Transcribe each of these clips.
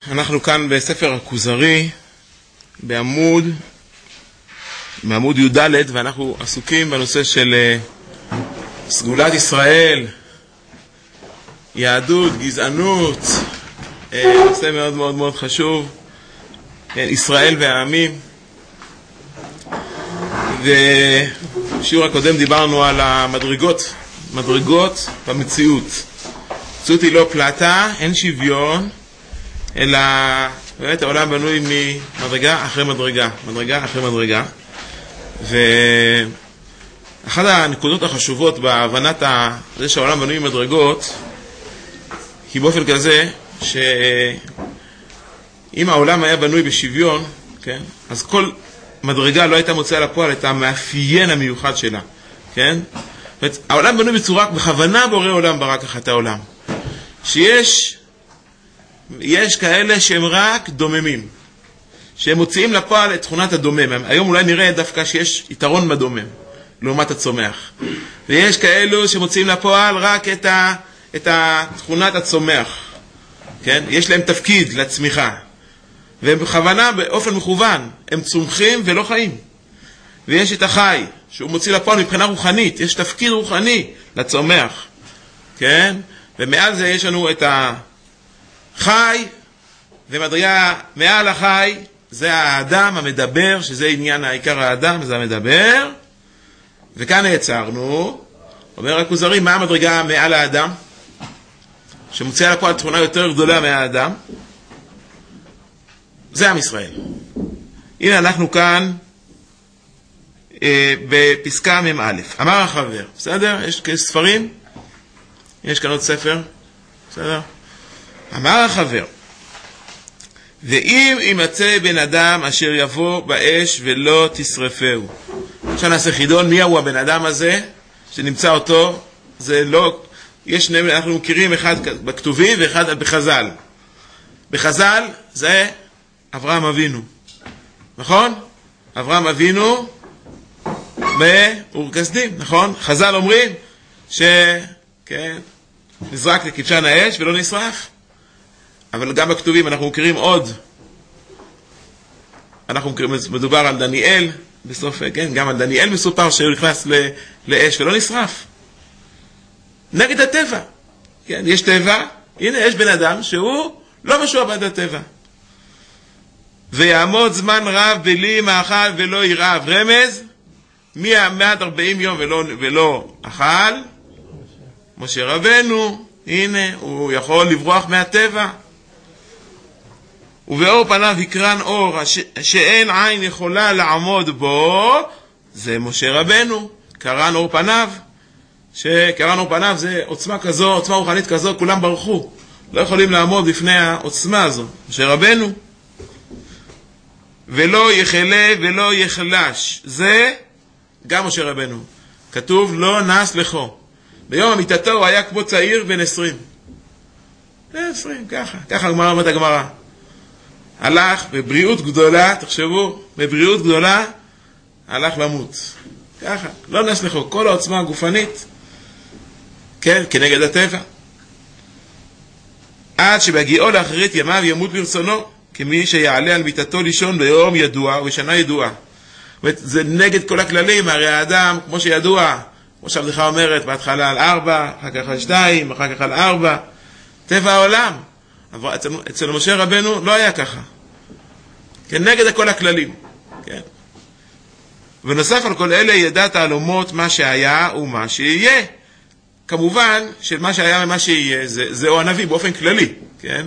אנחנו כאן בספר הכוזרי, בעמוד י"ד, ואנחנו עסוקים בנושא של סגולת ישראל, יהדות, גזענות, נושא מאוד מאוד מאוד חשוב, ישראל והעמים. ובשיעור הקודם דיברנו על המדרגות, מדרגות במציאות. המציאות היא לא פלטה, אין שוויון, אלא באמת העולם בנוי ממדרגה אחרי מדרגה, מדרגה אחרי מדרגה. ואחת הנקודות החשובות בהבנת זה שהעולם בנוי ממדרגות היא באופן כזה שאם העולם היה בנוי בשוויון, כן, אז כל מדרגה לא הייתה מוצאה לפועל את המאפיין המיוחד שלה, כן? העולם בנוי בצורה, בכוונה בורא עולם ברא ככה את העולם, שיש כאלה שהם רק דוממים, שהם מוציאים לפועל את תכונת הדומם. היום אולי נראה דווקא שיש יתרון בדומם לעומת הצומח, ויש כאלו שמוציאים לפועל רק את תכונת הצומח, כן? יש להם תפקיד לצמיחה, והם בכוונה באופן מכוון הם צומחים ולא חיים. ויש את החי שהוא מוציא לפועל מבחינה רוחנית, יש תפקיד רוחני לצומח, כן? ומעל זה יש לנו את החי, ומדרגה מעל החי זה האדם המדבר, שזה עניין העיקר האדם, זה המדבר. וכאן נעצרנו. אומר הכוזרי, מה המדרגה מעל האדם שמוציאה לפועל תכונה יותר גדולה מהאדם? זה עם ישראל. הנה אנחנו כאן בפסקה מ"א. אמר החבר, בסדר? יש ספרים? יש כאן עוד ספר? בסדר? אמר החבר, ואם ימצא בן אדם אשר יבוא באש ולא תשרפהו. עכשיו נעשה חידון, מי הוא הבן אדם הזה שנמצא אותו? זה לא, יש שני, אנחנו מכירים אחד בכתובים ואחד בחז"ל. בחז"ל זה אברהם אבינו, נכון? אברהם אבינו באור כשדים, נכון? חז"ל אומרים כן, נזרק לכבשן האש ולא נשרף. אבל גם בכתובים אנחנו מכירים עוד, מדובר על דניאל בסוף, כן? גם על דניאל מסופר שהוא נכנס לאש ולא נשרף. נגד הטבע, כן? יש טבע, הנה יש בן אדם שהוא לא משועבד לטבע. ויעמוד זמן רב בלי מאכל ולא ירעב. רמז, 140 יום ולא אכל. משה רבנו, הנה, הוא יכול לברוח מהטבע. ובאור פניו יקרן אור שאין עין יכולה לעמוד בו, זה משה רבנו, קרן אור פניו. שקרן אור פניו זה עוצמה כזו, עוצמה רוחנית כזו, כולם ברחו, לא יכולים לעמוד לפני העוצמה הזו. משה רבנו. ולא יחלה ולא יחלש, זה גם משה רבנו. כתוב לא נס לכו. ביום אמיתתו הוא היה כמו צעיר בן 20. 20, ככה אומרת הגמרא. הלך בבריאות גדולה, תחשבו, בבריאות גדולה הלך למות. ככה, לא נס לכו, כל העוצמה הגופנית, כן, כנגד הטבע. עד שבהגיעו לאחרית ימיו ימות ברצונו, כמי שיעלה על מיטתו לישון ביום ידוע ובשנה ידועה. זה נגד כל הכללים, הרי האדם, כמו שידוע, כמו שהבדיחה אומרת, בהתחלה על 4, אחר כך על 2, אחר כך על 4, טבע העולם. אבל אצל משה רבנו לא היה ככה. כן, נגד כל הכללים. כן. ונוסף על כל אלה ידע תעלומות מה שהיה ומה שיהיה. כמובן שמה שהיה ומה שיהיה, זהו הנביא באופן כללי. כן.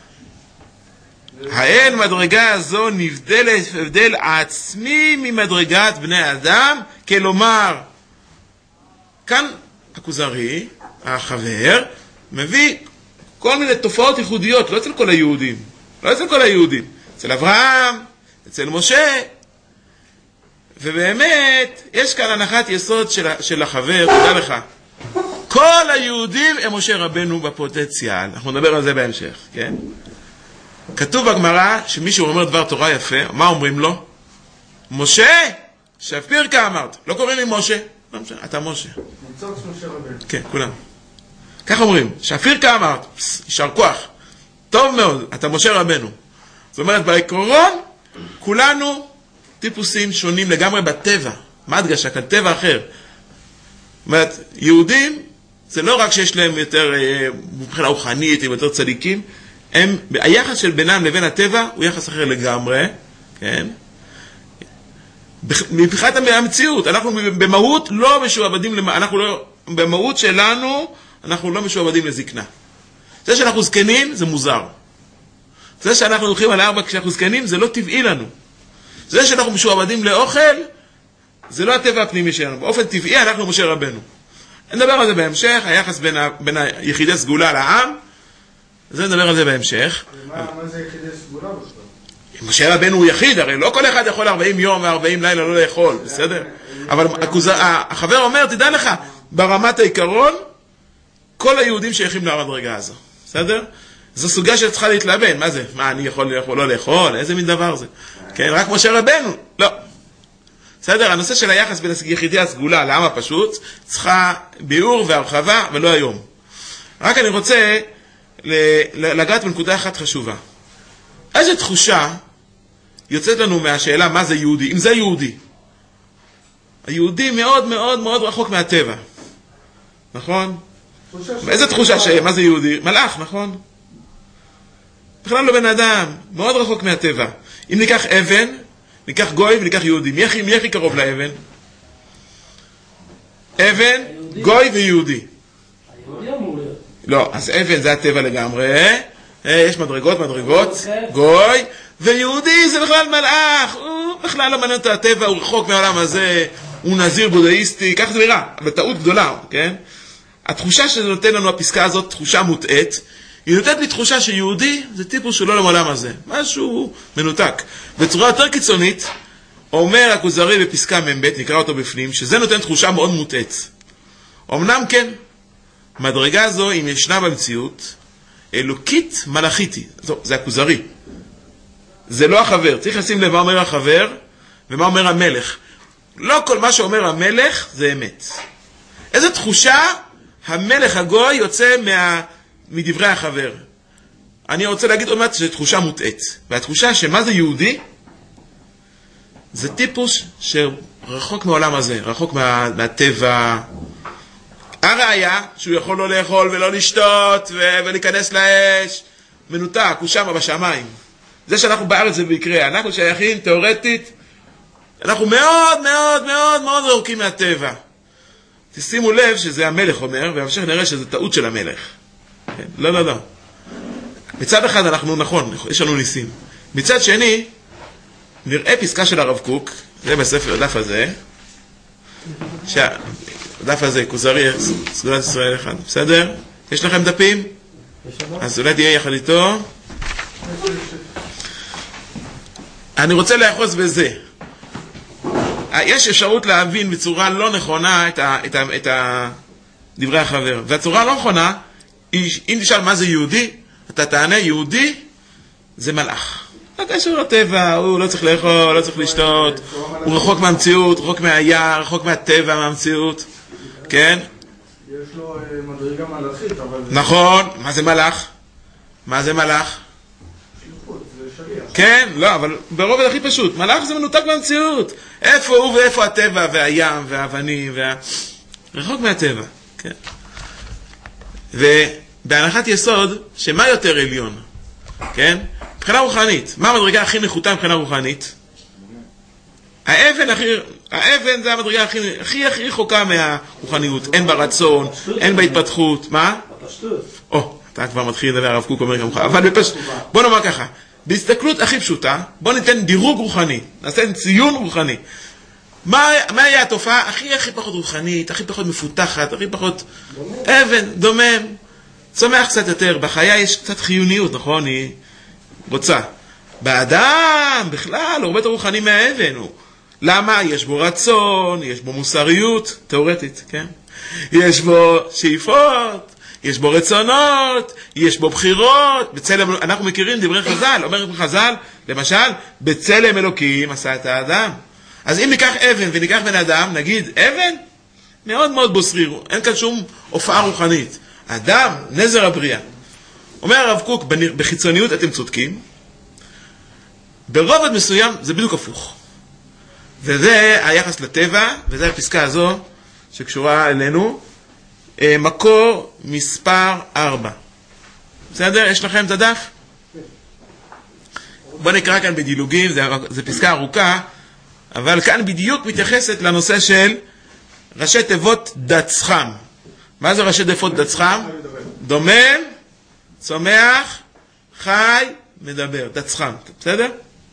האין מדרגה הזו נבדלת הבדל עצמי ממדרגת בני אדם, כלומר, כאן הכוזרי, החבר, מביא כל מיני תופעות ייחודיות, לא אצל כל היהודים, לא אצל כל היהודים, אצל אברהם, אצל משה, ובאמת, יש כאן הנחת יסוד של החבר, תודה לך. כל היהודים הם משה רבנו בפוטנציאל, אנחנו נדבר על זה בהמשך, כן? כתוב בגמרא שמישהו אומר דבר תורה יפה, מה אומרים לו? משה, שפירקה אמרת, לא קוראים לי משה, לא משנה, אתה משה. נמצא משה רבנו. כן, כולם. כך אומרים, שפירקה אמרת, יישר כוח. טוב מאוד, אתה משה רבנו. זאת אומרת, בעיקרון, כולנו טיפוסים שונים לגמרי בטבע. מה הדגשה? כאן טבע אחר. זאת אומרת, יהודים, זה לא רק שיש להם יותר מבחינה רוחנית, הם יותר צדיקים, היחס של בינם לבין הטבע הוא יחס אחר לגמרי, כן? מבחינת המציאות, אנחנו במהות לא משועבדים, במהות שלנו, אנחנו לא משועבדים לזקנה. זה שאנחנו זקנים, זה מוזר. זה שאנחנו הולכים על 4 כשאנחנו זקנים, זה לא טבעי לנו. זה שאנחנו משועבדים לאוכל, זה לא הטבע הפנימי שלנו. באופן טבעי אנחנו משה רבנו. נדבר על זה בהמשך, היחס בין היחידי סגולה לעם, זה נדבר על זה בהמשך. מה זה יחידי סגולה בכלל? משה רבנו הוא יחיד, הרי לא כל אחד יכול 40 יום ו40 לילה לא לאכול, בסדר? אבל החבר אומר, תדע לך, ברמת העיקרון, כל היהודים שייכים למדרגה הזו, בסדר? זו סוגיה שצריכה להתלבן, מה זה? מה, אני יכול לאכול, לא לאכול? איזה מין דבר זה? כן, רק משה רבנו? לא. בסדר? הנושא של היחס בין יחידי הסגולה לעם הפשוט, צריכה ביאור והרחבה, ולא היום. רק אני רוצה לגעת בנקודה אחת חשובה. איזו תחושה יוצאת לנו מהשאלה מה זה יהודי? אם זה יהודי. היהודי מאוד מאוד מאוד רחוק מהטבע. נכון? איזו תחושה מה זה יהודי? מלאך, נכון? בכלל לא בן אדם, מאוד רחוק מהטבע. אם ניקח אבן, ניקח גוי וניקח יהודי. מי הכי קרוב לאבן? אבן, גוי ויהודי. היהודי אמור להיות. לא, אז אבן זה הטבע לגמרי. יש מדרגות, גוי, ויהודי זה בכלל מלאך. הוא בכלל לא מעניין את הטבע, הוא רחוק מהעולם הזה, הוא נזיר בודהיסטי, כך זה נראה, אבל טעות גדולה, כן? התחושה שזה נותן לנו הפסקה הזאת, תחושה מוטעת, היא נותנת לי תחושה שיהודי זה טיפוס שלא לעולם הזה, משהו מנותק. בצורה יותר קיצונית, אומר הכוזרי בפסקה מ"ב, נקרא אותו בפנים, שזה נותן תחושה מאוד מוטעת. אמנם כן, מדרגה הזו, אם ישנה במציאות, אלוקית מלאכיתי, זה הכוזרי. זה לא החבר, צריך לשים לב מה אומר החבר ומה אומר המלך. לא כל מה שאומר המלך זה אמת. איזו תחושה המלך הגוי יוצא מדברי החבר. אני רוצה להגיד עוד מעט שזו תחושה מוטעת. והתחושה שמה זה יהודי? זה טיפוס שרחוק מהעולם הזה, רחוק מהטבע. הראיה שהוא יכול לא לאכול ולא לשתות ולהיכנס לאש. מנותק, הוא שם בשמיים. זה שאנחנו בארץ זה ביקרה. אנחנו שייכים תיאורטית, אנחנו מאוד מאוד מאוד מאוד רחוקים מהטבע. תשימו לב שזה המלך אומר, והמשך נראה שזה טעות של המלך. לא, לא, לא. מצד אחד אנחנו נכון, יש לנו ניסים. מצד שני, נראה פסקה של הרב קוק, זה בספר, הדף הזה, הדף הזה, כוזרי, סגולת ישראל אחד, בסדר? יש לכם דפים? אז אולי תהיה יחד איתו. אני רוצה לאחוז בזה. יש אפשרות להבין בצורה לא נכונה את דברי החבר. והצורה לא נכונה, אם תשאל מה זה יהודי, אתה תענה יהודי זה מלאך. לא קשור לטבע, הוא לא צריך לאכול, לא צריך לשתות, הוא רחוק מהמציאות, רחוק מהיער, רחוק מהטבע, מהמציאות. כן? יש לו מדרגה מלאכית, אבל... נכון, מה זה מלאך? מה זה מלאך? שליחות, זה שליח. כן, לא, אבל ברובד הכי פשוט, מלאך זה מנותק מהמציאות. איפה הוא ואיפה הטבע והים והאבנים רחוק מהטבע, כן. ובהנחת יסוד, שמה יותר עליון? כן? מבחינה רוחנית, מה המדרגה הכי נחותה מבחינה רוחנית? האבן זה המדרגה הכי רחוקה מהרוחניות. אין ברצון, אין בהתפתחות. מה? או, אתה כבר מתחיל לדבר, הרב קוק אומר כמוך. אבל בוא נאמר ככה, בהסתכלות הכי פשוטה, בוא ניתן דירוג רוחני, נעשה ציון רוחני. מה היה התופעה הכי פחות רוחנית, הכי פחות מפותחת, הכי פחות אבן, דומם, צומח קצת יותר, בחיה יש קצת חיוניות, נכון? היא רוצה. באדם, בכלל, הוא הרבה יותר רוחני מהאבן. למה? יש בו רצון, יש בו מוסריות, תיאורטית, כן? יש בו שאיפות, יש בו רצונות, יש בו בחירות, בצלם, אנחנו מכירים דברי חז"ל, אומר חז"ל, למשל, בצלם אלוקים עשה את האדם. אז אם ניקח אבן וניקח בן אדם, נגיד, אבן, מאוד מאוד בוסרי, אין כאן שום הופעה רוחנית. אדם, נזר הבריאה, אומר הרב קוק, בחיצוניות אתם צודקים, ברובד מסוים זה בדיוק הפוך. וזה היחס לטבע, וזה הפסקה הזו שקשורה אלינו, מקור מספר 4. בסדר? יש לכם את הדף? בוא נקרא כאן בדילוגים, זה פסקה ארוכה, אבל כאן בדיוק מתייחסת לנושא של ראשי תיבות דצחם. מה זה ראשי תיבות דצחם? דומם, צומח, חי, מדבר. דצחם, בסדר?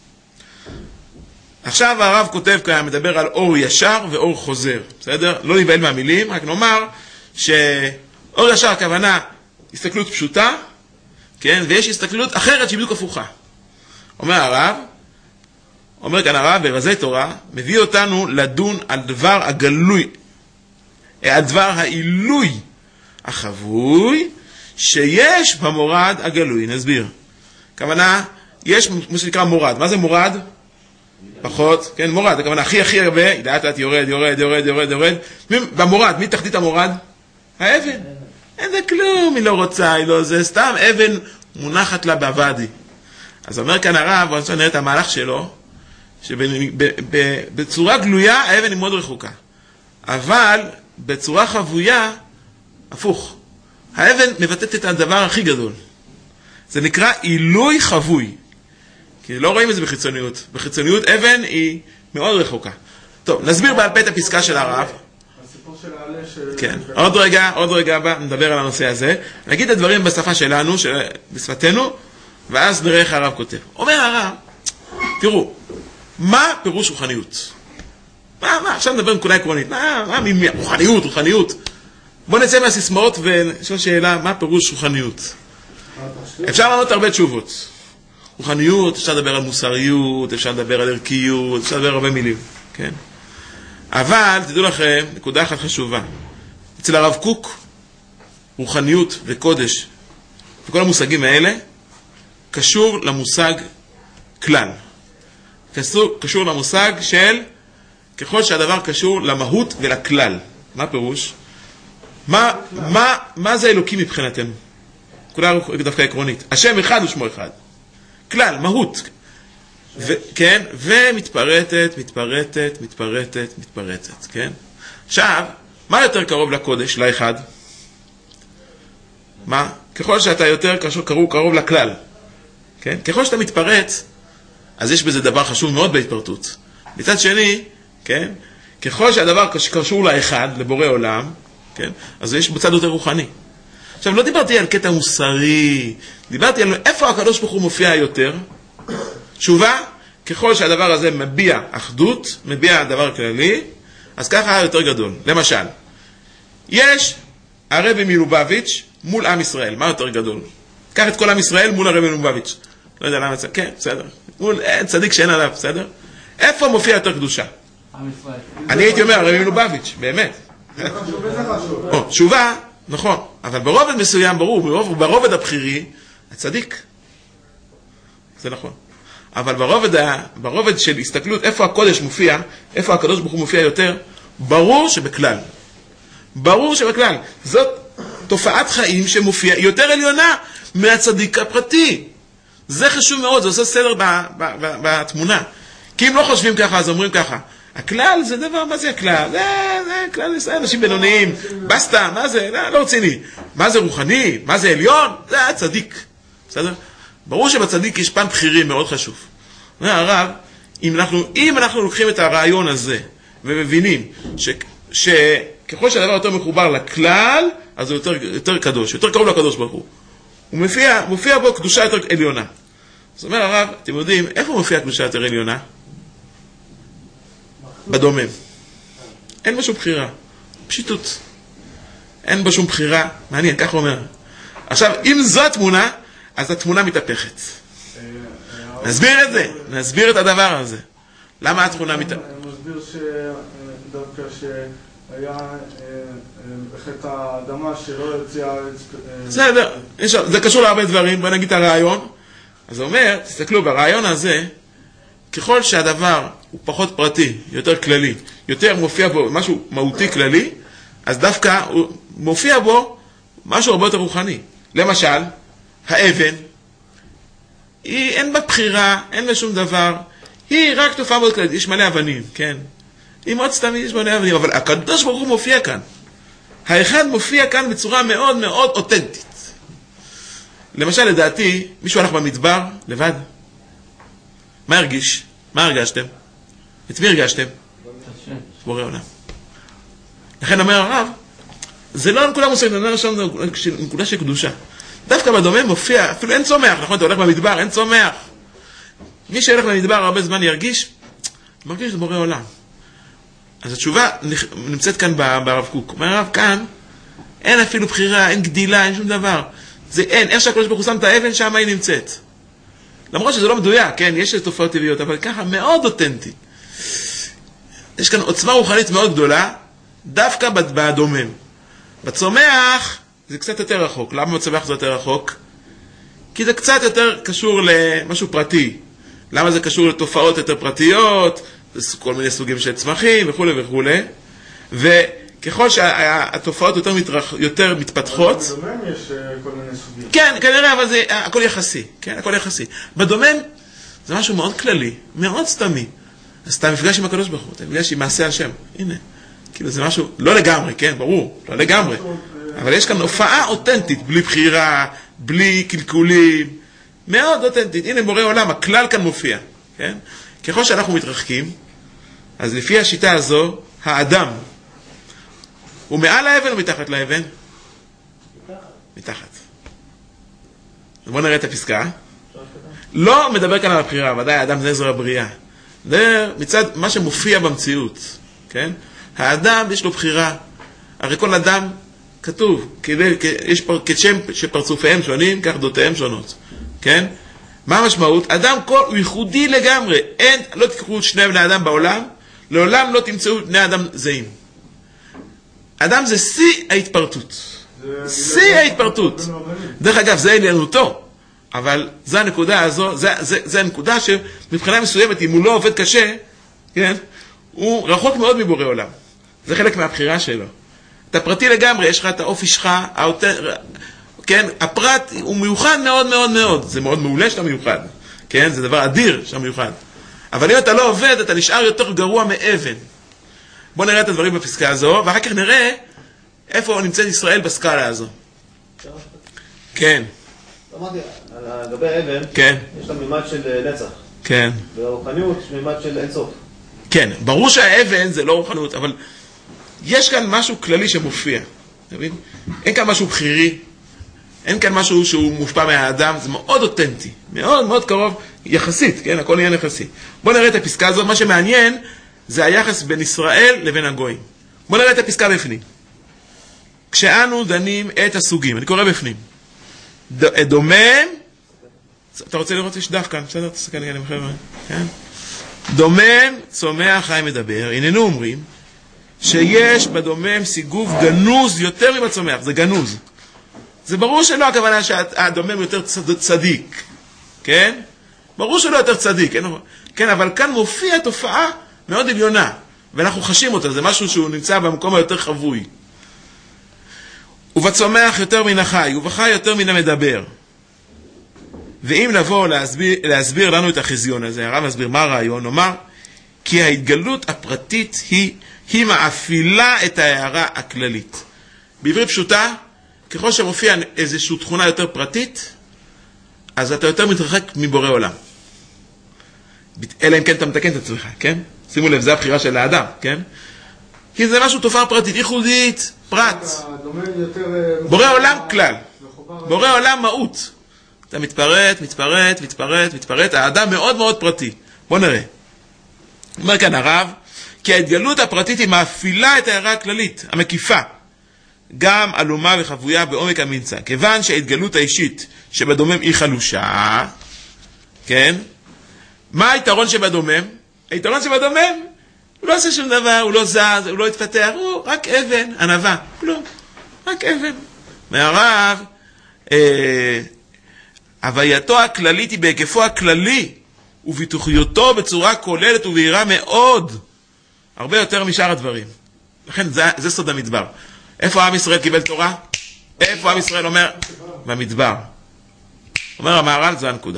עכשיו הרב כותב כאן, מדבר על אור ישר ואור חוזר, בסדר? לא נבהל מהמילים, רק נאמר שאור ישר הכוונה הסתכלות פשוטה, כן? ויש הסתכלות אחרת שהיא בדיוק הפוכה. אומר כאן הרב, ברזי תורה, מביא אותנו לדון על דבר הגלוי, על דבר העילוי החבוי שיש במורד הגלוי. נסביר. כוונה, יש מה שנקרא מורד. מה זה מורד? פחות, כן, מורד. הכוונה הכי הרבה, לאט יורד. במורד, מי תחתית המורד? האבן. אין זה כלום, היא לא רוצה, היא לא זה, סתם אבן מונחת לה בעבדי. אז אומר כאן הרב, בוא נראה את המהלך שלו, שבצורה גלויה האבן היא מאוד רחוקה. אבל בצורה חבויה, הפוך. האבן מבטאת את הדבר הכי גדול. זה נקרא עילוי חבוי. כי לא רואים את זה בחיצוניות. בחיצוניות אבן היא מאוד רחוקה. טוב, נסביר בעל פה את הפסקה של הרב. הסיפור של העלה כן, עוד רגע הבא נדבר על הנושא הזה. נגיד את הדברים בשפה שלנו, בשפתנו, ואז נראה איך הרב כותב. אומר הרב, תראו, מה פירוש רוחניות? עכשיו נדבר נקודה עקרונית. רוחניות. בוא נצא מהסיסמאות ונשאל שאלה, מה פירוש רוחניות? אפשר לענות הרבה תשובות. רוחניות, אפשר לדבר על מוסריות, אפשר לדבר על ערכיות, אפשר לדבר על הרבה מילים, כן? אבל תדעו לכם, נקודה אחת חשובה. אצל הרב קוק, רוחניות וקודש, וכל המושגים האלה, קשור למושג כלל. קשור למושג של ככל שהדבר קשור למהות ולכלל. מה פירוש? מה זה אלוקים מבחינתנו? כולה דווקא עקרונית. השם אחד ושמו אחד. כלל, מהות. כן? ומתפרטת, כן? עכשיו, מה יותר קרוב לקודש, לאחד? מה? ככל שאתה יותר קרוב לכלל. כן? ככל שאתה מתפרט, אז יש בזה דבר חשוב מאוד בהתפרטות. מצד שני, כן? ככל שהדבר קשור לאחד, לבורא עולם, כן? אז יש בצד יותר רוחני. עכשיו, לא דיברתי על קטע מוסרי, דיברתי על איפה הקדוש ברוך הוא מופיע יותר. תשובה, ככל שהדבר הזה מביע אחדות, מביע דבר כללי, אז ככה יותר גדול. למשל, יש הרבי מלובביץ' מול עם ישראל. מה יותר גדול? קח את כל עם ישראל מול הרבי מלובביץ'. לא יודע למה, כן, בסדר. מול צדיק שאין עליו, בסדר? איפה מופיע יותר קדושה? אני הייתי אומר, הרבי מלובביץ', באמת. תשובה, נכון, אבל ברובד מסוים, ברור, ברובד הבחירי, הצדיק. זה נכון. אבל ברובד של הסתכלות, איפה הקודש מופיע, איפה הקדוש ברוך הוא מופיע יותר, ברור שבכלל. זאת תופעת חיים שמופיע יותר עליונה מהצדיק הפרטי. זה חשוב מאוד, זה עושה סדר בתמונה. כי אם לא חושבים ככה, אז אומרים ככה. הכלל זה דבר, מה זה הכלל? זה כלל ישראל, אנשים בינוניים, בסטה, מה זה? לא רציני. מה זה רוחני? מה זה עליון? זה הצדיק. בסדר? ברור שבצדיק יש פן בחירי מאוד חשוב. אומר הרב, אם אנחנו לוקחים את הרעיון הזה ומבינים שככל שהדבר יותר מחובר לכלל, אז הוא יותר קדוש, יותר קרוב לקדוש ברוך הוא. הוא מופיע בו קדושה יותר עליונה. זאת אומרת הרב, אתם יודעים, איפה מופיע קדושה יותר עליונה? בדומם. אין בו שום בחירה. פשיטות. אין בו שום בחירה. מעניין, כך הוא אומר. עכשיו, אם זו התמונה, אז התמונה מתהפכת. נסביר את זה. נסביר את הדבר הזה. למה התמונה מתהפכת? אני מסביר שדווקא שהיה בחטא האדמה שלא יציע... בסדר. זה קשור להרבה דברים. בוא נגיד את הרעיון. אז הוא אומר, תסתכלו, ברעיון הזה, ככל שהדבר הוא פחות פרטי, יותר כללי, יותר מופיע בו משהו מהותי כללי, אז דווקא הוא מופיע בו משהו הרבה יותר רוחני. למשל, האבן, אין בה בחירה, אין בה שום דבר, היא רק תופעה מאוד כללית, יש מלא אבנים, כן? היא מאוד סתמית, יש מלא אבנים, אבל הקדוש ברוך הוא מופיע כאן. האחד מופיע כאן בצורה מאוד מאוד אותנטית. למשל, לדעתי, מישהו הלך במדבר, לבד. מה הרגיש? מה הרגשתם? את מי הרגשתם? בורא עולם. לכן אומר הרב, זה לא נקודה מוסרית, זה נקודה של קדושה. דווקא בדומם מופיע, אפילו אין צומח, נכון? אתה הולך במדבר, אין צומח. מי שהולך במדבר הרבה זמן מרגיש את בורא עולם. אז התשובה נמצאת כאן ברב קוק. אומר הרב, כאן אין אפילו בחירה, אין גדילה, אין שום דבר. זה אין, איך שהקדוש ברוך הוא שם את האבן, שם היא נמצאת. למרות שזה לא מדויק, כן, יש תופעות טבעיות, אבל ככה מאוד אותנטי. יש כאן עוצמה רוחנית מאוד גדולה, דווקא בדומם. בצומח זה קצת יותר רחוק. למה בצומח זה יותר רחוק? כי זה קצת יותר קשור למשהו פרטי. למה זה קשור לתופעות יותר פרטיות, כל מיני סוגים של צמחים וכו' וכו'. וככל שהתופעות יותר מתפתחות... בדומם יש כל מיני סוגים. כן, כנראה, אבל זה הכל יחסי. כן, הכל יחסי. בדומם זה משהו מאוד כללי, מאוד סתמי. אז אתה מפגש עם הקדוש ברוך הוא, אתה מפגש עם מעשה השם. הנה. כאילו זה משהו, לא לגמרי, כן, ברור, לא לגמרי. אבל יש כאן הופעה אותנטית, בלי בחירה, בלי קלקולים, מאוד אותנטית. הנה בורא עולם, הכלל כאן מופיע, כן? ככל שאנחנו מתרחקים, אז לפי השיטה הזו, האדם, הוא מעל האבן או מתחת לאבן? מתחת. בואו נראה את הפסקה. לא מדבר כאן על הבחירה, ודאי האדם זה עזר הבריאה. זה מצד מה שמופיע במציאות, כן? האדם יש לו בחירה. הרי כל אדם כתוב, יש כשם שפרצופיהם שונים, כך דעותיהם שונות. כן? מה המשמעות? אדם הוא ייחודי לגמרי. לא תקחו שני בני אדם בעולם, לעולם לא תמצאו בני אדם זהים. אדם זה שיא ההתפרטות. שיא ההתפרטות. דרך אגב, זה עליונותו. אבל זו הנקודה הזו, זה הנקודה שמבחינה מסוימת, אם הוא לא עובד קשה, כן? הוא רחוק מאוד מבורא עולם. זה חלק מהבחירה שלו. אתה פרטי לגמרי, יש לך את האופי שלך, כן? הפרט הוא מיוחד מאוד מאוד מאוד. זה מאוד מעולה שאתה מיוחד. כן? זה דבר אדיר שאתה מיוחד. אבל אם אתה לא עובד, אתה נשאר יותר גרוע מאבן. בוא נראה את הדברים בפסקה הזו, ואחר כך נראה איפה נמצאת ישראל בסקאלה הזו. כן. אמרתי, לגבי האבן, כן. יש לה מימד של נצח. כן. והרוחניות יש מימד של אינסוף. כן, ברור שהאבן זה לא רוחנות, אבל יש כאן משהו כללי שמופיע. אתה מבין? אין כאן משהו בחירי, אין כאן משהו שהוא מושפע מהאדם, זה מאוד אותנטי, מאוד מאוד קרוב, יחסית, כן? הכל יהיה יחסי. בוא נראה את הפסקה הזאת, מה שמעניין זה היחס בין ישראל לבין הגויים. בוא נראה את הפסקה בפנים. כשאנו דנים את הסוגים, אני קורא בפנים. דומם, אתה רוצה לראות יש דף כאן, בסדר? תסתכל לי עליהם חבר'ה, כן? דומם, צומח, חי, מדבר. הננו אומרים שיש בדומם סיגוב גנוז יותר מבצומח, זה גנוז. זה ברור שלא הכוונה שהדומם יותר צדיק, כן? ברור שלא יותר צדיק, כן? אבל כאן מופיע תופעה מאוד עליונה, ואנחנו חשים אותה, זה משהו שהוא נמצא במקום היותר חבוי. ובצומח יותר מן החי, ובחי יותר מן המדבר. ואם נבוא להסביר לנו את החזיון הזה, הרב מסביר מה הרעיון, נאמר, כי ההתגלות הפרטית היא מאפילה את ההערה הכללית. בעברית פשוטה, ככל שמופיע איזושהי תכונה יותר פרטית, אז אתה יותר מתרחק מבורא עולם. אלא אם כן אתה מתקן את עצמך, כן? שימו לב, זה הבחירה של האדם, כן? כי זה משהו תופעה פרטית, ייחודית, פרט. בורא עולם כלל. בורא עולם מהות. אתה מתפרט, האדם מאוד מאוד פרטי. בוא נראה. אומר כאן הרב, כי ההתגלות הפרטית היא מאפילה את ההערה הכללית, המקיפה. גם עלומה וחבויה בעומק הממצא. כיוון שההתגלות האישית שבדומם היא חלושה, כן? מה היתרון שבדומם? היתרון שבדומם, הוא לא עושה שום דבר, הוא לא זז, הוא לא התפתח, הוא רק אבן, ענבה, כלום, רק אבן. מהרב, הווייתו הכללית היא בהיקפו הכללי, וביטוחיותו בצורה כוללת ובהירה מאוד, הרבה יותר משאר הדברים. לכן זה סוד המדבר. איפה עם ישראל קיבל תורה? איפה עם ישראל אומר? במדבר. אומר המהר"ל, זו הנקודה.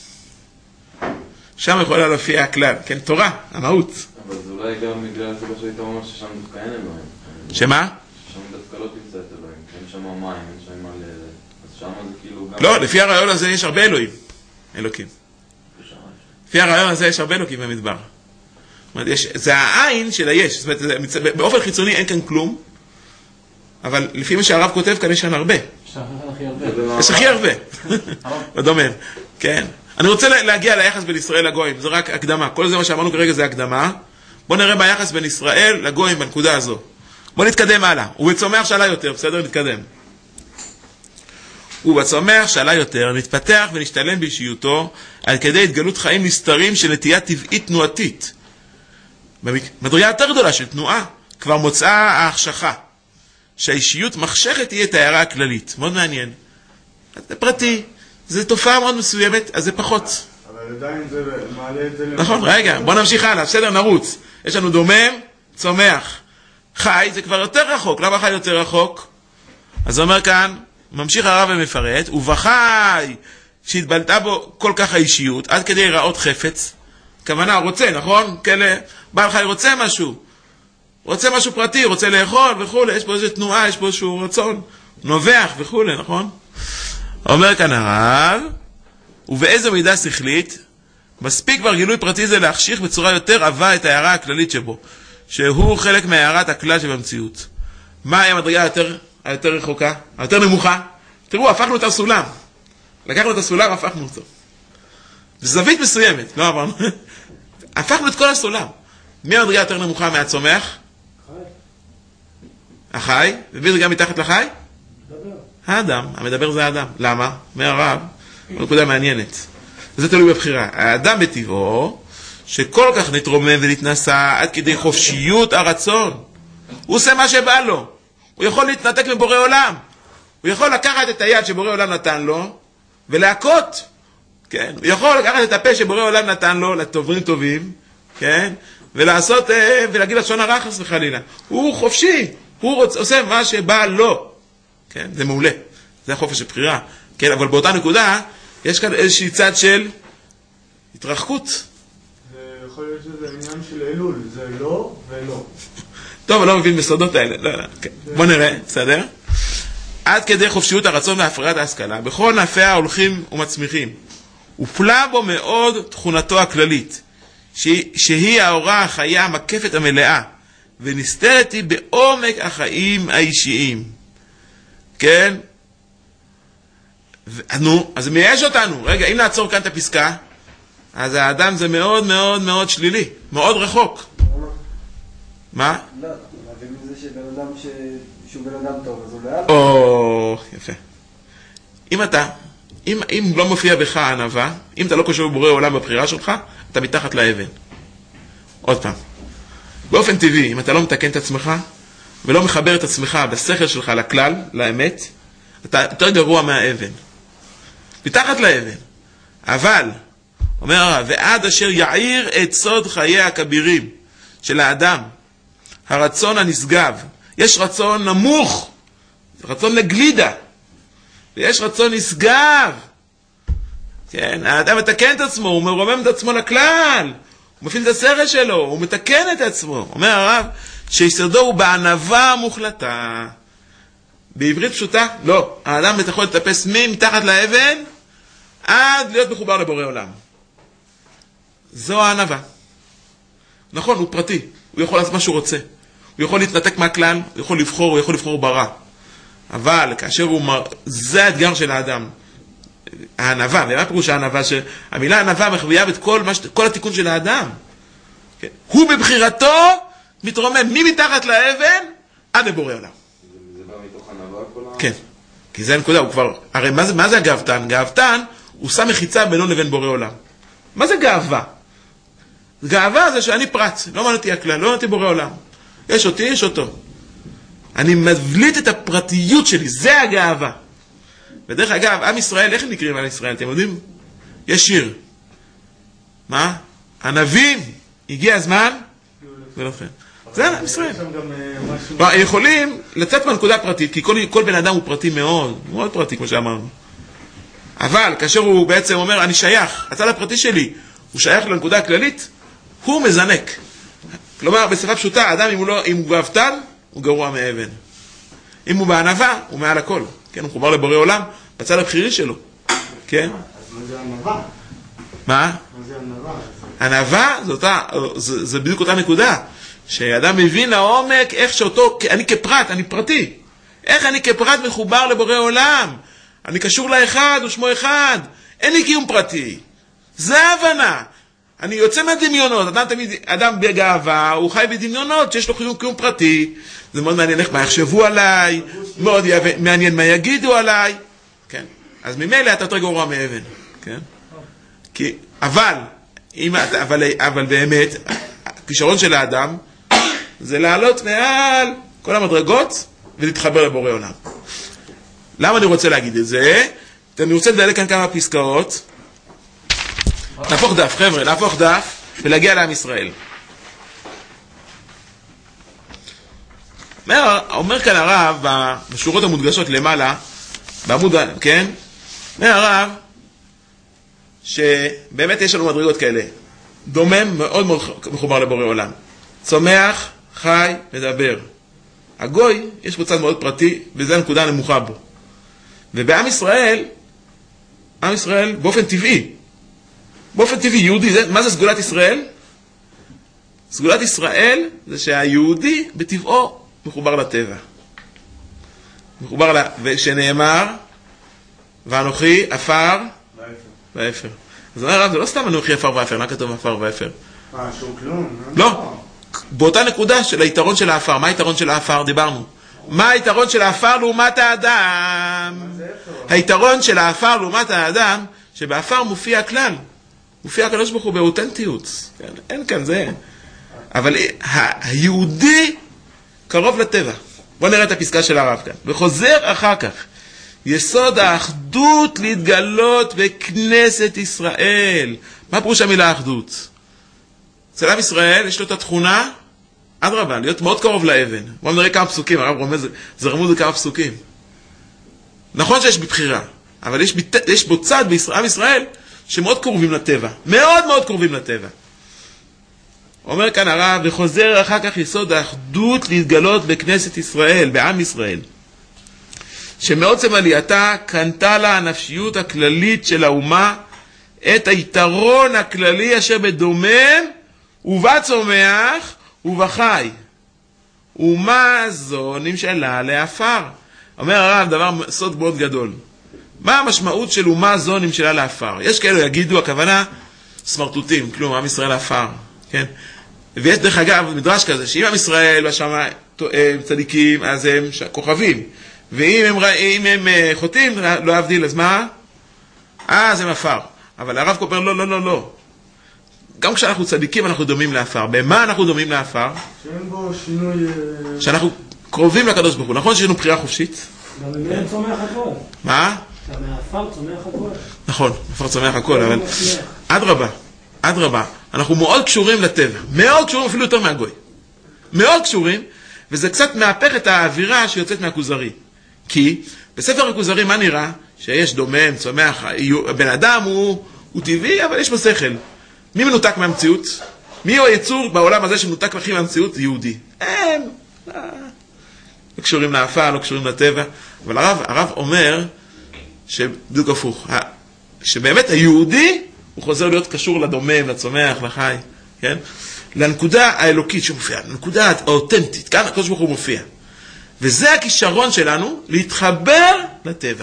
שם יכולה להופיע הכלל, כן, תורה, המהות. אבל זה אולי גם בגלל הסיבה שהיית אומר ששם דווקא אין אלוהים. שמה? ששם דווקא לא תמצא את אלוהים, אין שם מים, אין שם מה אז שם זה כאילו גם... לא, לפי הרעיון הזה יש הרבה אלוהים, אלוקים. לפי הרעיון הזה יש הרבה אלוקים במדבר. זאת אומרת, זה העין של היש, זאת אומרת, באופן חיצוני אין כאן כלום, אבל לפי מה שהרב כותב כאן יש כאן הרבה. יש הכי הרבה. ודומן, כן. אני רוצה להגיע ליחס בין ישראל לגויים, זה רק הקדמה. כל זה מה שאמרנו כרגע זה הקדמה. בואו נראה ביחס בין ישראל לגויים בנקודה הזו. בואו נתקדם הלאה. הוא בצומח שעלה יותר, בסדר? נתקדם. הוא בצומח שעלה יותר, נתפתח ונשתלם באישיותו על כדי התגלות חיים נסתרים של נטייה טבעית תנועתית. במדרגה יותר גדולה של תנועה, כבר מוצאה ההחשכה. שהאישיות מחשכת תהיה את ההערה הכללית. מאוד מעניין. זה פרטי. זו תופעה מאוד מסוימת, אז זה פחות. אבל עדיין זה מעלה את זה... נכון, רגע, בוא נמשיך הלאה, בסדר, נרוץ. יש לנו דומם, צומח. חי, זה כבר יותר רחוק. למה חי יותר רחוק? אז זה אומר כאן, ממשיך הרב ומפרט, ובחי שהתבלטה בו כל כך האישיות, עד כדי ראות חפץ. כוונה, רוצה, נכון? כאלה, בעל חי רוצה משהו. רוצה משהו פרטי, רוצה לאכול וכו'. יש פה איזו תנועה, יש פה איזשהו רצון. נובח וכו', נכון? אומר כאן הרב, ובאיזו מידה שכלית, מספיק כבר גילוי פרטי זה להחשיך בצורה יותר עבה את ההערה הכללית שבו, שהוא חלק מהערת הכלל שבמציאות. מה היה המדרגה היותר רחוקה? היותר נמוכה? תראו, הפכנו את הסולם. לקחנו את הסולם, הפכנו אותו. בזווית מסוימת, לא עברנו. הפכנו את כל הסולם. מי המדרגה יותר נמוכה מהצומח? החי. ומי זה גם מתחת לחי? האדם, המדבר זה האדם. למה? מהרב, נקודה מעניינת. זה תלוי בבחירה. האדם בטבעו, שכל כך נתרומם ונתנסה עד כדי חופשיות הרצון. הוא עושה מה שבא לו. הוא יכול להתנתק מבורא עולם. הוא יכול לקחת את היד שבורא עולם נתן לו, ולהכות. כן? הוא יכול לקחת את הפה שבורא עולם נתן לו, לטובים טובים, כן? ולעשות, ולהגיד לשון הרע חס וחלילה. הוא חופשי. הוא עושה מה שבא לו. כן, זה מעולה. זה החופש הבחירה. כן, אבל באותה נקודה, יש כאן איזושהי צד של התרחקות. זה יכול להיות שזה עניין של אלול, זה לא ולא. טוב, אני לא מבין בסודות האלה. לא. כן. בוא נראה, בסדר? עד כדי חופשיות הרצון והפרעת ההשכלה, בכל נפיה הולכים ומצמיחים. ופלא בו מאוד תכונתו הכללית, שהיא האורה החיה המקפת המלאה, ונסתרת היא בעומק החיים האישיים. כן? נו, אז מייאש אותנו. רגע, אם נעצור כאן את הפסקה, אז האדם זה מאוד מאוד מאוד שלילי, מאוד רחוק. מה? לא, להבין מזה שבן אדם שהוא בן אדם טוב, אז הוא לאט. או, יפה. אם לא מופיע בך הענווה, אם אתה לא קשור בבורא עולם בבחירה שלך, אתה מתחת לאבן. עוד פעם. באופן טבעי, אם אתה לא מתקן את עצמך, ולא מחבר את עצמך בשכל שלך לכלל, לאמת, אתה יותר גרוע מהאבן. מתחת לאבן. אבל, אומר הרב, ועד אשר יעיר את סוד חיי הכבירים של האדם, הרצון הנשגב. יש רצון נמוך, רצון לגלידה, ויש רצון נשגב. כן, האדם מתקן את עצמו, הוא מרומם את עצמו לכלל, הוא מפעיל את השכל שלו, הוא מתקן את עצמו. אומר הרב, שיסודו הוא בענווה מוחלטה. בעברית פשוטה, לא. האדם יכול לטפס מתחת לאבן, עד להיות מחובר לבורא עולם. זו הענווה. נכון, הוא פרטי. הוא יכול לעשות מה שהוא רוצה. הוא יכול להתנתק מהכלל, הוא יכול לבחור ברע. אבל כאשר זה האתגר של האדם. הענווה, ומה פירוש הענווה? שהמילה הענווה מחביאה את כל התיקון של האדם. כן. הוא בבחירתו מתרומם מתחת לאבן עד לבורא עולם. זה בא מתוך ענווה כל ה... כן. כי זה הנקודה, הוא כבר... הרי מה זה הגאוותן? גאוותן הוא שם מחיצה בינו לבין בורא עולם. מה זה גאווה? גאווה זה שאני פרט, לא מעניין אותי הכלל, לא מעניין אותי בורא עולם. יש אותי, יש אותו. אני מבליט את הפרטיות שלי, זה הגאווה. ודרך אגב, עם ישראל, איך הם נקראים על ישראל? אתם יודעים? יש שיר. מה? ענבים, הגיע הזמן? ולכן. זה עם ישראל. יכולים לצאת מהנקודה פרטית, כי כל בן אדם הוא פרטי מאוד, מאוד פרטי, כמו שאמרנו. אבל כאשר הוא בעצם אומר, אני שייך, הצד הפרטי שלי, הוא שייך לנקודה הכללית, הוא מזנק. כלומר, בשפה פשוטה, אדם אם הוא באבטל, הוא גרוע מאבן. אם הוא בענווה, הוא מעל הכל. כן, הוא מחובר לבורא עולם, בצד הבחירי שלו. כן? אז מה זה ענווה? מה? מה זה ענווה? ענווה, זה בדיוק אותה נקודה. שאדם מבין לעומק איך שאותו, אני כפרט, אני פרטי. איך אני כפרט מחובר לבורא עולם? אני קשור לאחד ושמו אחד. אין לי קיום פרטי. זה ההבנה. אני יוצא מהדמיונות. אדם בגאווה, הוא חי בדמיונות שיש לו קיום פרטי. זה מאוד מעניין מה יחשבו עליי, מאוד מעניין מה יגידו עליי. כן. אז ממילא אתה יותר גרוע מאבן. כן? אבל באמת, הכישרון של האדם זה לעלות מעל כל המדרגות ולהתחבר לבורא עולם. למה אני רוצה להגיד את זה? אני רוצה לדלק כאן כמה פסקאות. נהפוך דף, חבר'ה, נהפוך דף ולהגיע לעם ישראל. אומר כאן הרב בשורות המודגשות למעלה, בעמוד, כן? אומר הרב שבאמת יש לנו מדרגות כאלה. דומם מאוד מאוד מחובר לבורא עולם. צומח, חי, מדבר. הגוי, יש בו צד מאוד פרטי, וזה הנקודה הנמוכה בו. ובעם ישראל, עם ישראל באופן טבעי, יהודי, מה זה סגולת ישראל? סגולת ישראל זה שהיהודי בטבעו מחובר לטבע. ושנאמר, ואנוכי אפר ואפר. אז אומר הרב, זה לא סתם אנוכי אפר ואפר, מה כתוב אפר ואפר? שהוא כלום? לא. באותה נקודה של היתרון של האפר. מה היתרון של האפר? דיברנו. מה היתרון של האפר לעומת האדם? היתרון של האפר לעומת האדם, שבאפר מופיע הכלל. מופיע הקדוש ברוך הוא באותנטיות. אין כאן זה. אבל היהודי קרוב לטבע. בוא נראה את הפסקה של הרב כאן. וחוזר אחר כך. יסוד האחדות להתגלות בכנסת ישראל. מה פירוש המילה האחדות? אצל עם ישראל יש לו את התכונה, אדרבה, להיות מאוד קרוב לאבן. בואו נראה כמה פסוקים, הרב רומז, זה רמוז לכמה פסוקים. נכון שיש בבחירה, אבל יש בו צד בעם ישראל שמאוד קרובים לטבע. מאוד מאוד קרובים לטבע. אומר כאן הרב, וחוזר אחר כך יסוד האחדות להתגלות בכנסת ישראל, בעם ישראל. שמעוצם עלייתה קנתה לה הנפשיות הכללית של האומה את היתרון הכללי אשר בדומם ובצומח ובחי. ומה זו נמשלה לאפר. אומר הרב דבר סוד מאוד גדול. מה המשמעות של ומה זו נמשלה לאפר? יש כאלו יגידו, הכוונה סמרטוטים, כלום, עם ישראל לאפר. כן? ויש דרך אגב מדרש כזה, שאם עם ישראל בשמיים צדיקים, אז הם כוכבים. ואם הם חוטאים, לא הבדיל, אז מה? אז הם אפר. אבל הרב קופר, לא. גם כשאנחנו צדיקים, אנחנו דומים לאפר. במה אנחנו דומים לאפר? שאין בו שינוי... שאנחנו קרובים לקדוש ברוך הוא. נכון שיש לנו בחירה חופשית? גם ממנו צומח הכל. מה? גם מהאפר צומח הכל. נכון, אפר צומח הכל, אבל... אדרבה. אנחנו מאוד קשורים לטבע. מאוד קשורים, אפילו יותר מהגוי. מאוד קשורים, וזה קצת מהפך את האווירה שיוצאת מהכוזרי. כי בספר הכוזרי מה נראה? שיש דומם, צומח, הבן אדם הוא טבעי, אבל יש בו שכל. מי מנותק מהמציאות? מי הוא היצור בעולם הזה שמנותק הכי מהמציאות? יהודי. הם לא קשורים לאפר, לא קשורים לטבע. אבל הרב אומר שבדיוק הפוך. שבאמת היהודי הוא חוזר להיות קשור לדומם, לצומח, לחי. כן? לנקודה האלוקית שמופיעה, לנקודה האותנטית. כאן הקדוש ברוך הוא מופיע. וזה הכישרון שלנו להתחבר לטבע.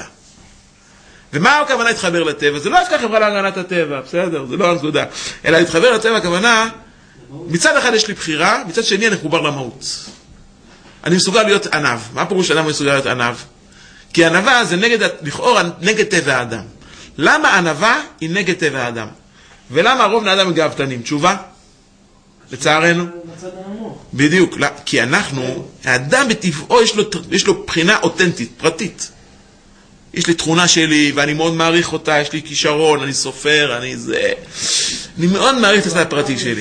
ומה הכוונה להתחבר לטבע? זה לא דווקא חברה להגנת הטבע, בסדר, זה לא הנקודה. אלא להתחבר לטבע הכוונה, מצד אחד יש לי בחירה, מצד שני אני מחובר למהות. אני מסוגל להיות ענב. מה פירוש אדם מסוגל להיות ענב? כי ענבה זה לכאורה נגד טבע האדם. למה ענבה היא נגד טבע האדם? ולמה הרוב האדם גאוותנים? תשובה? לצערנו? בדיוק, כי אנחנו, האדם בטבעו יש לו בחינה אותנטית, פרטית. יש לי תכונה שלי, ואני מאוד מעריך אותה, יש לי כישרון, אני סופר, אני מאוד מעריך את הצד הפרטי שלי.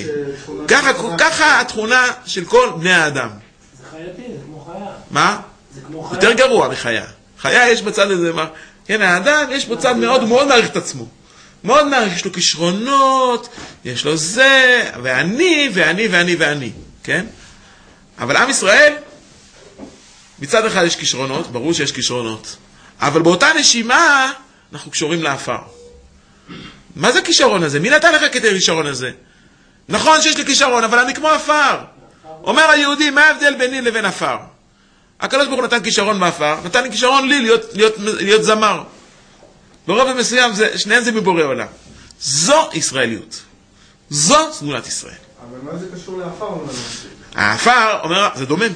ככה התכונה של כל בני האדם. זה חייתי, זה כמו חיה. מה? זה כמו חיה. יותר גרוע מחיה. חיה יש בצד הזה, כן, האדם יש בו צד מאוד, הוא מאוד מעריך את עצמו. מאוד מעריך, יש לו כישרונות, יש לו זה, ואני, ואני, ואני, ואני, כן? אבל עם ישראל, מצד אחד יש כישרונות, ברור שיש כישרונות, אבל באותה נשימה, אנחנו קשורים לאפר. מה זה הכישרון הזה? מי נתן לך את הכישרון הזה? נכון שיש לי כישרון, אבל אני כמו אפר. אומר היהודי, מה ההבדל ביני לבין אפר? הקדוש ברוך הוא נתן כישרון באפר, נתן לי כישרון לי להיות זמר. ברוב מסוים, שניהם זה מבורא עולם. זו ישראליות. זו סגולת ישראל. אבל מה זה קשור לאפר? האפר, אומר, זה דומם.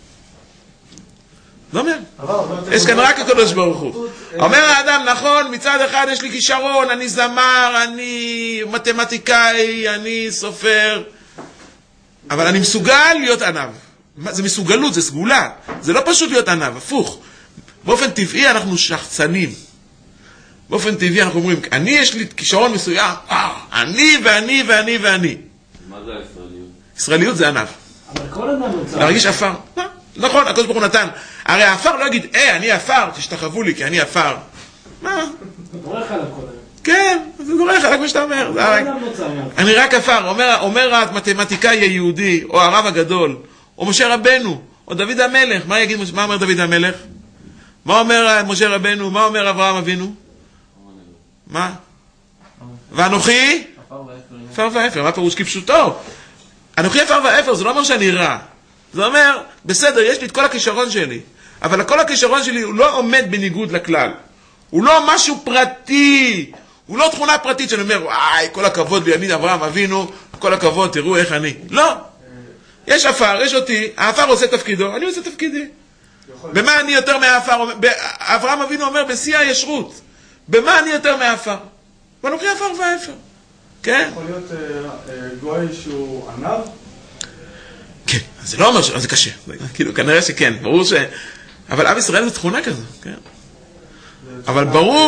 דומם. יש כאן רק הקדוש ברוך הוא. אומר האדם, נכון, מצד אחד יש לי כישרון, אני זמר, אני מתמטיקאי, אני סופר, אבל אני מסוגל להיות ענב. זה מסוגלות, זה סגולה. זה לא פשוט להיות ענב, הפוך. באופן טבעי אנחנו שחצנים. באופן טבעי אנחנו אומרים, אני יש לי כישרון מסוים, אני ואני ואני ואני. מה זה הישראליות? ישראליות זה ענב. אבל כל אדם רוצה. להרגיש אפר. נכון, הקדוש ברוך הוא נתן. הרי האפר לא יגיד, אני אפר, תשתחוו לי כי אני אפר. מה? זה דורך עליו כל היום. כן, זה דורך עליו כמו שאתה אומר. כל אדם רוצה. אני רק אפר. אומר המתמטיקאי היהודי, או הרב הגדול, או משה רבנו, או דוד המלך. מה אומר דוד המלך? מה אומר משה רבנו? מה אומר אברהם אבינו? מה? ואנוכי? אפר ואפר. מה פירוש כפשוטו? אנוכי אפר ואפר, זה לא אומר שאני רע. זה אומר, בסדר, יש לי את כל הכישרון שלי, אבל כל הכישרון שלי הוא לא עומד בניגוד לכלל. הוא לא משהו פרטי, הוא לא תכונה פרטית שאני אומר, וואי, כל הכבוד לי, אני אברהם אבינו, כל הכבוד, תראו איך אני. לא. יש אפר, יש אותי, האפר עושה תפקידו, אני עושה תפקידי. במה אני יותר מהאפר? אברהם אבינו אומר, בשיא הישרות. במה אני יותר מהאפר? ואנוכי אפר ואפר. כן? יכול להיות גוי שהוא ענב? כן, זה לא אומר זה קשה. כאילו, כנראה שכן, ברור ש... אבל עם ישראל זו תכונה כזו, כן? אבל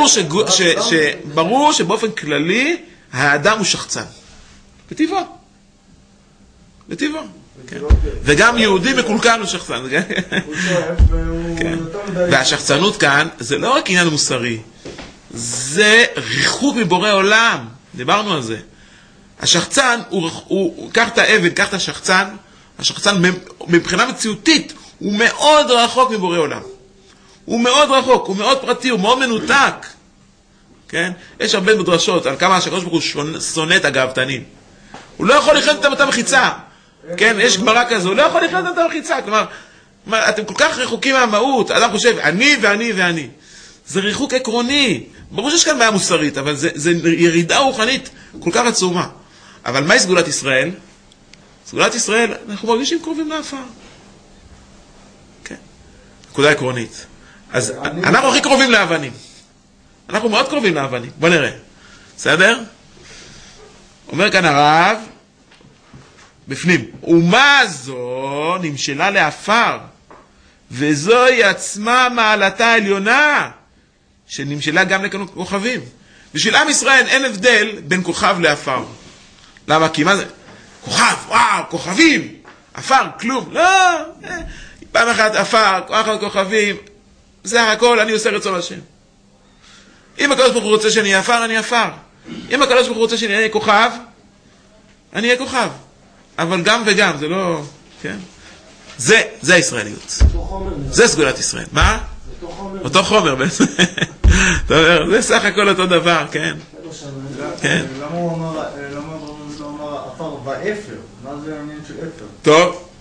ברור שבאופן כללי, האדם הוא שחצן. בטבעו. בטבעו. וגם יהודי מקולקל הוא שחצן. הוא שואף והוא יותר מדי... והשחצנות כאן, זה לא רק עניין מוסרי. זה ריחוק מבורא עולם. דיברנו על זה. השחצן, הוא קח את האבן, קח את השחצן, השחצן מבחינה מציאותית, הוא מאוד רחוק מבורא עולם. הוא מאוד רחוק, הוא מאוד פרטי, הוא מאוד מנותק. כן? יש הרבה מדרשות על כמה שהקדוש ברוך הוא שונא את הגאוותנים. הוא לא יכול לחיות את המחיצה. כן? יש גמרא כזו, הוא לא יכול לחיות את המחיצה. כלומר, אתם כל כך רחוקים מהמהות. אדם חושב, אני ואני ואני. זה ריחוק עקרוני. ברור שיש כאן בעיה מוסרית, אבל זה ירידה רוחנית כל כך עצומה. אבל מהי סגולת ישראל? סגולת ישראל, אנחנו מרגישים קרובים לאפר. כן. נקודה עקרונית. אז אנחנו הכי קרובים לאבנים. אנחנו מאוד קרובים לאבנים. בוא נראה. בסדר? אומר כאן הרב, בפנים, ומה זו נמשלה לאפר, וזוהי עצמה מעלתה העליונה, שנמשלה גם לכוכבים. בשביל עם ישראל אין הבדל בין כוכב לאפר. למה? כי מה זה? כוכב, וואו, כוכבים, אפר, כלום. לא, פעם אחת אפר, אחת כוכבים, זה הכל, אני עושה רצון השם. אם הקדוש ברוך הוא רוצה שאני אהיה אפר, אני אפר. אם הקדוש ברוך הוא רוצה שאני אהיה כוכב, אני אהיה כוכב. אבל גם וגם, זה לא... כן? זה הישראליות. זה סגולת ישראל. מה? אותו חומר. זה סך הכל אותו דבר, כן? כן. למה הוא אמר אפר ואפר? מה זה העניין של אפר?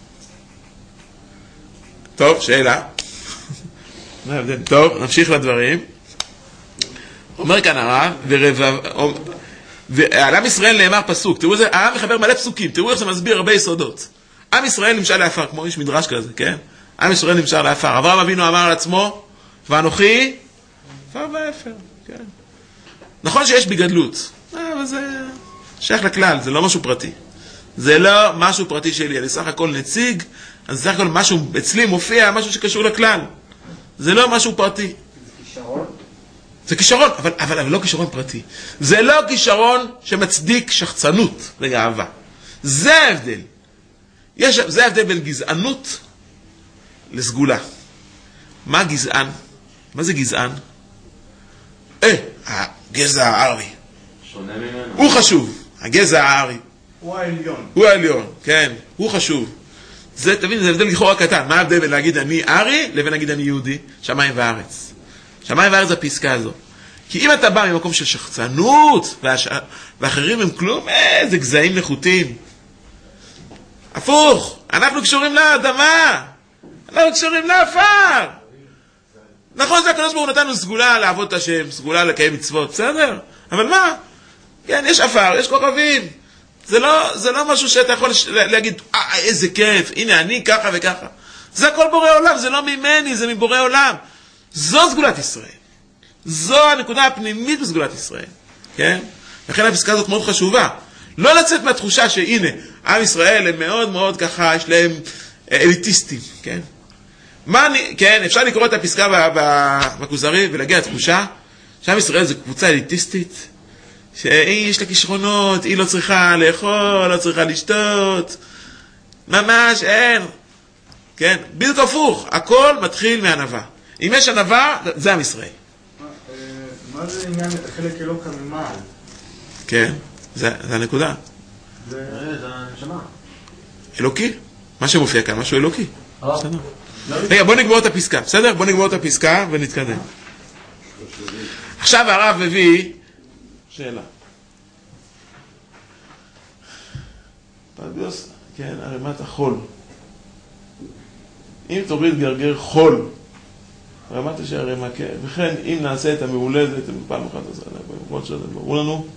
טוב, שאלה. טוב, נמשיך לדברים. אומר כאן הרב, ועל עם ישראל נאמר פסוק, תראו איזה, הרב מחבר מלא פסוקים, תראו איך זה מסביר הרבה יסודות. עם ישראל נמשל לאפר, כמו איש מדרש כזה, כן? עם ישראל נמשל לאפר. אברהם אבינו אמר על עצמו, ואנוכי, אפר ואפר, כן? נכון שיש בגדלות, אבל זה שייך לכלל, זה לא משהו פרטי. זה לא משהו פרטי שלי, אני סך הכל נציג, אז סך הכל משהו אצלי מופיע, משהו שקשור לכלל. זה לא משהו פרטי. זה כישרון, אבל לא כישרון פרטי. זה לא כישרון שמצדיק שחצנות וגאווה. זה ההבדל. זה ההבדל בין גזענות לסגולה. מה גזען? מה זה גזען? הגזע הערבי. שונה ממנו. הוא חשוב, הגזע הערבי. הוא העליון. הוא העליון, כן, הוא חשוב. זה, תבין, זה הבדל לכאורה קטן. מה ההבדל בין להגיד אני ארי לבין להגיד אני יהודי? שמיים וארץ. שמיים וארץ זה הפסקה הזו. כי אם אתה בא ממקום של שחצנות, ואחרים הם כלום, זה גזעים נחותים. הפוך, אנחנו קשורים לאדמה. אנחנו קשורים לאפר. נכון, זה הקדוש ברוך הוא נתנו סגולה לעבוד את השם, סגולה לקיים מצוות, בסדר? אבל מה? כן, יש אפר, יש כוכבים. זה לא משהו שאתה יכול להגיד, איזה כיף, הנה אני ככה וככה. זה הכל בורא עולם, זה לא ממני, זה מבורא עולם. זו סגולת ישראל. זו הנקודה הפנימית בסגולת ישראל. כן? לכן הפסקה הזאת מאוד חשובה. לא לצאת מהתחושה שהנה, עם ישראל הם מאוד מאוד ככה, יש להם אליטיסטים. כן? כן, אפשר לקרוא את הפסקה בכוזרי ולהגיע לתחושה שעם ישראל זה קבוצה אליטיסטית, שיש לה כישרונות, היא לא צריכה לאכול, לא צריכה לשתות, ממש אין. כן? בדיוק הפוך, הכל מתחיל מהענווה. אם יש ענווה, זה עם ישראל. מה זה עניין את החלק אלוקה ממעל? כן, זה הנקודה. זה הנשמה. אלוקי? מה שמופיע כאן, משהו אלוקי. בסדר. רגע, בוא נגמור את הפסקה, בסדר? בוא נגמור את הפסקה ונתקדם. עכשיו הרב מביא שאלה. פרדיוס, כן, ערימת החול. אם תוריד גרגר חול, רמת השערימה, כן, וכן, אם נעשה את המעולדת, פעם אחת עושה, במקומות שאתם ברור לנו.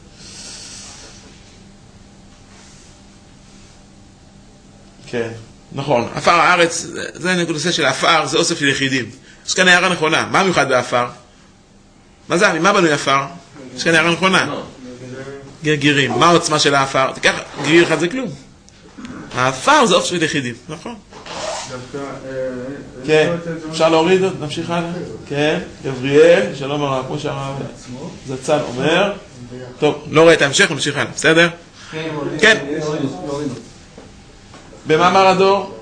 כן, נכון, אפר הארץ, זה נקודה של האפר, זה אוסף של יחידים. יש כאן הערה נכונה, מה מיוחד באפר? מה זה, מה בנוי אפר? יש כאן הערה נכונה. גרגירים, מה העוצמה של האפר? תיקח, גריר אחד זה כלום. האפר זה אוסף של יחידים, נכון? כן, אפשר להוריד עוד, נמשיך הלאה. כן, גבריאל, שלום הרב, כמו שהרב זצ"ל אומר. טוב, לא רואה את ההמשך, נמשיך הלאה, בסדר? כן. במאמר הדור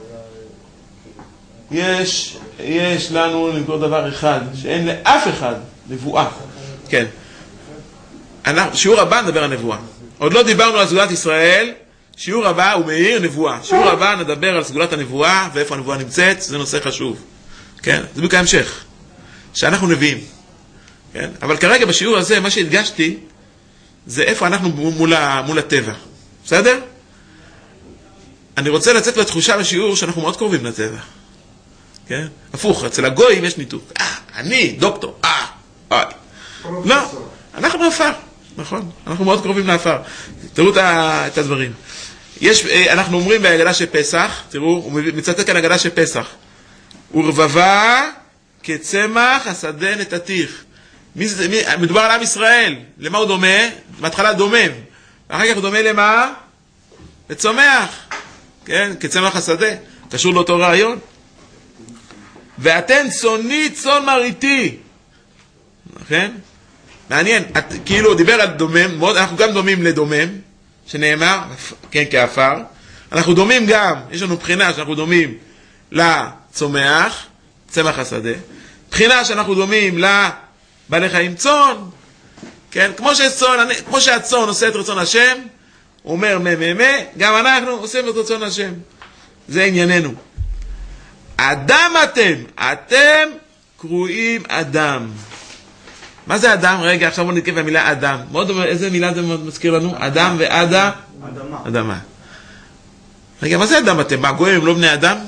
יש לנו למכור דבר אחד, שאין לאף אחד נבואה. כן. שיעור הבא נדבר על נבואה. עוד לא דיברנו על סגולת ישראל, שיעור הבא הוא מאיר נבואה. שיעור הבא נדבר על סגולת הנבואה, ואיפה הנבואה נמצאת, זה נושא חשוב. כן? זה בדיוק ההמשך. שאנחנו נביאים. כן? אבל כרגע בשיעור הזה, מה שהדגשתי, זה איפה אנחנו מול הטבע. בסדר? אני רוצה לצאת לתחושה בשיעור שאנחנו מאוד קרובים לטבע. כן? הפוך, אצל הגויים יש ניתוק. אני, דוקטור. לא, אנחנו אפר. נכון? אנחנו מאוד קרובים לאפר. תראו את הדברים. אנחנו אומרים בהגדה של פסח, תראו, הוא מצטט כאן הגדה של פסח. ורבבה כצמח השדה נתתיך. מדובר על עם ישראל. למה הוא דומה? בהתחלה דומם. ואחר כך הוא דומה למה? לצומח. כן? כצמח השדה. קשור לאותו רעיון. ואתן צוני צאן מרעיתי. כן? מעניין, כאילו דיבר על דומם, אנחנו גם דומים לדומם, שנאמר, כן, כאפר. אנחנו דומים גם, יש לנו בחינה שאנחנו דומים לצומח, צמח השדה. בחינה שאנחנו דומים לבעלי חיים צאן, כן, כמו שהצאן עושה את רצון השם, הוא אומר גם אנחנו עושים את רצון השם. זה ענייננו. אדם אתם קרואים אדם. מה זה אדם? רגע, עכשיו בוא נתקף במילה אדם. איזה מילה זה מזכיר לנו? אדם ואדה? אדמה. רגע, מה זה אדם אתם? מה, גויים הם לא בני אדם?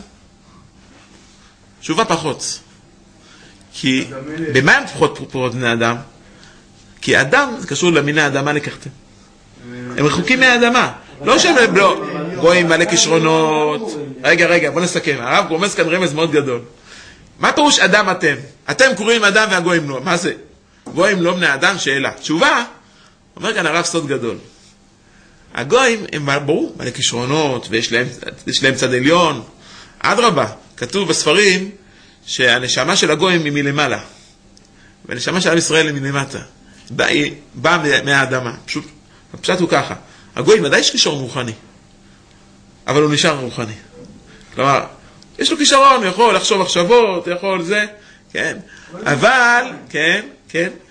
תשובה פחות. כי, במה הם פחות בני אדם? כי אדם זה קשור למילה אדמה לקחתם. הם רחוקים מהאדמה. לא שהם לא, גויים מלא כישרונות. רגע, בוא נסכם. הרב רומז כאן רמז מאוד גדול. מה פירוש אדם אתם? אתם קוראים אדם והגויים לא. מה זה? גויים לא בני אדם, שאלה. תשובה, אומר כאן הרב סוד גדול. הגויים הם ברור, מלא כישרונות, ויש להם צד עליון. אדרבה, כתוב בספרים שהנשמה של הגויים היא מלמעלה, והנשמה של עם ישראל היא מלמטה. היא באה מהאדמה. פשוט הוא ככה. הגויים ודאי יש כישרון רוחני, אבל הוא נשאר רוחני. כלומר, יש לו כישרון, הוא יכול לחשוב מחשבות, הוא יכול זה, כן. אבל, כן,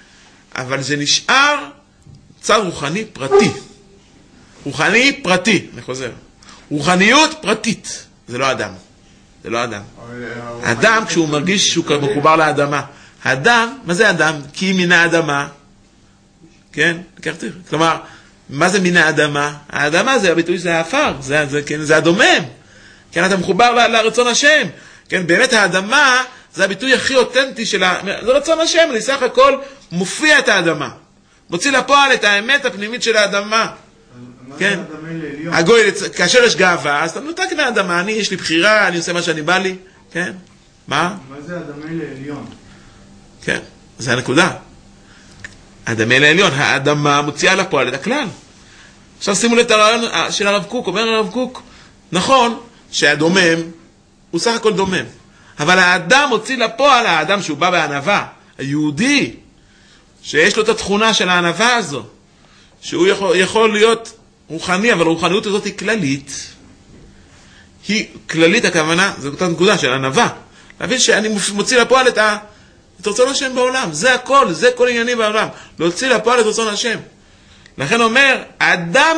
אבל זה נשאר צד רוחני פרטי. רוחני פרטי, אני חוזר. רוחניות פרטית, זה לא אדם. זה לא אדם. אדם, כשהוא מרגיש שהוא מחובר לאדמה. האדם, מה זה אדם? כי מן האדמה. כן? כלומר, מה זה מן האדמה? האדמה זה הביטוי, זה האפר, זה הדומם. כן, אתה מחובר לרצון השם. כן, באמת האדמה זה הביטוי הכי אותנטי זה רצון השם, אני סך הכל מופיע את האדמה. מוציא לפועל את האמת הפנימית של האדמה. כן? הגוי, כאשר יש גאווה, אז אתה נותק מהאדמה, יש לי בחירה, אני עושה מה שאני בא לי. כן? מה? מה זה הדמה לעליון? כן, זה הנקודה. הדמה לעליון, האדמה מוציאה לפועל את הכלל. עכשיו שימו לי את הרעיון של הרב קוק, אומר הרב קוק, נכון שהדומם הוא סך הכל דומם, אבל האדם מוציא לפועל, האדם שהוא בא בענווה, היהודי, שיש לו את התכונה של הענווה הזו, שהוא יכול להיות רוחני, אבל הרוחניות הזאת היא כללית. היא כללית, הכוונה, זו אותה נקודה של הענווה. להבין שאני מוציא לפועל את רצון השם בעולם. זה הכל, זה כל ענייני בעולם. להוציא לפועל את רצון השם. לכן אומר, אדם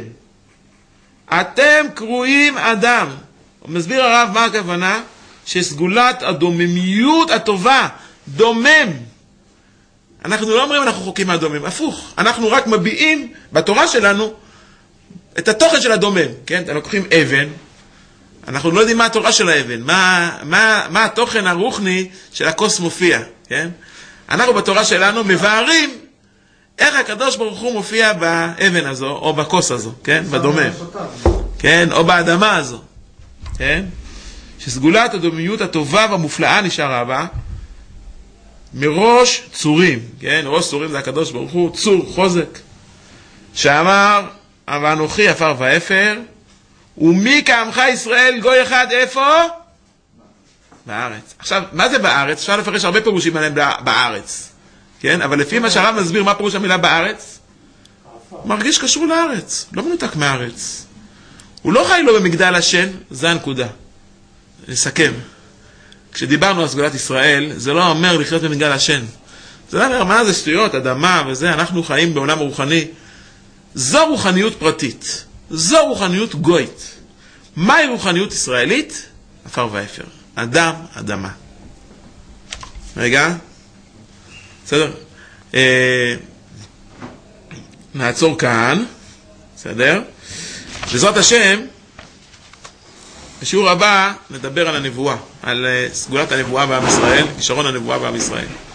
אתם קרויים אדם. הוא מסביר הרב מה הכוונה? שסגולת הדוממיות הטובה, דומם. אנחנו לא אומרים אנחנו חוקים מהדומם, הפוך. אנחנו רק מביעים בתורה שלנו את התוכן של הדומם. כן? אתם לוקחים אבן, אנחנו לא יודעים מה התורה של האבן, מה התוכן הרוחני של הכוס מופיע. כן? אנחנו בתורה שלנו מבארים איך הקדוש ברוך הוא מופיע באבן הזו, או בכוס הזו, כן? בדומם. כן? או באדמה הזו. כן? שסגולת הדומיות הטובה והמופלאה נשארה בה, מראש צורים, כן? ראש צורים זה הקדוש ברוך הוא, צור, חוזק, שאמר, ואנוכי עפר ואפר, ומי כעמך ישראל גוי אחד איפה? בארץ. עכשיו, מה זה בארץ? אפשר לפרש הרבה פירושים עליהם בארץ. כן? אבל לפי מה שהרב מסביר, מה פירוש המילה בארץ? מרגיש קשור לארץ, לא מנותק מהארץ. הוא לא חי לו במגדל השן, זה הנקודה. נסכם. כשדיברנו על סגולת ישראל, זה לא אומר לחיות במגדל השן. זה לא אומר, מה זה שטויות, אדמה וזה, אנחנו חיים בעולם הרוחני. זו רוחניות פרטית. זו רוחניות גוית. מהי רוחניות ישראלית? עפר ואפר. אדם, אדמה. רגע. בסדר? נעצור כאן. בסדר? בעזרת השם, בשיעור הבא נדבר על הנבואה, על סגולת הנבואה בעם ישראל, כישרון הנבואה בעם ישראל.